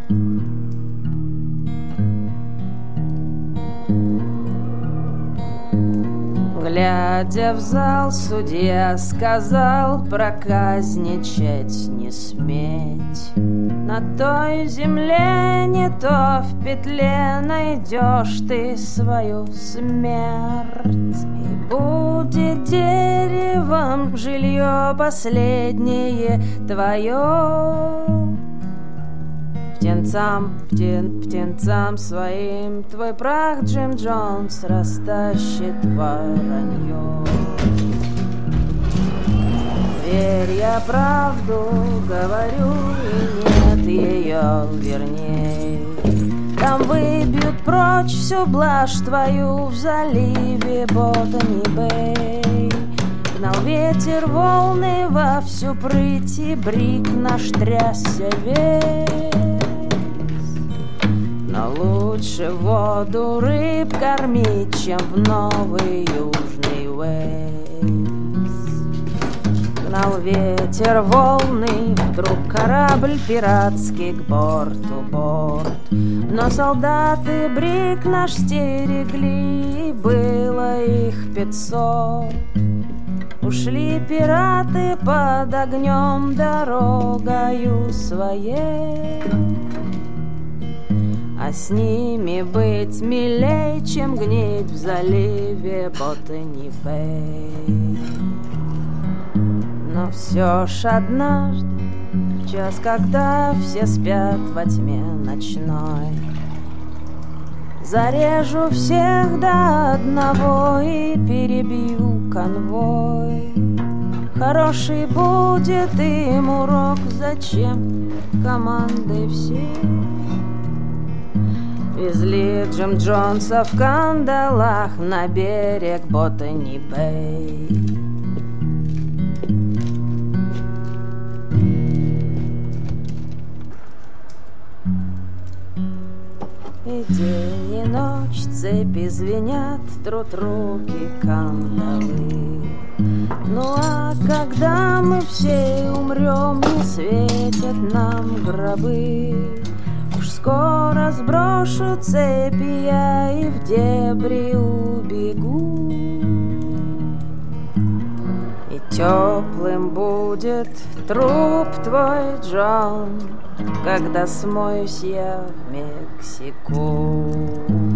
Глядя в зал, судья сказал: проказничать не сметь. На той земле не то в петле найдешь ты свою смерть. И будет деревом жилье последнее твое. Птенцам своим твой прах Джим Джонс растащит воронье. Верь, я правду говорю, и нет ее верней. Там выбьют прочь всю блажь твою в заливе Ботани-Бэй. Гнал ветер волны во всю прыть, и брик наш трясся весь. Но лучше воду рыб кормить, чем в новый южный Уэльс. Гнал ветер волны, вдруг корабль пиратский к борту борт. Но солдаты брик наш стерегли, и было их 500. Ушли пираты под огнем дорогою своей. А с ними быть милей, чем гнить в заливе Ботани-Бэй. Но все ж однажды, в час, когда все спят во тьме ночной, зарежу всех до одного и перебью конвой. Хороший будет им урок, зачем команды все везли Джим Джонса в кандалах на берег Ботани-Бэй. И день, и ночь цепи звенят, трут руки кандалы. Ну а когда мы все умрем, не светят нам гробы. Уж скоро сброшу цепи я и в дебри убегу. И теплым будет труп твой, Джон, когда смоюсь я в Мексику.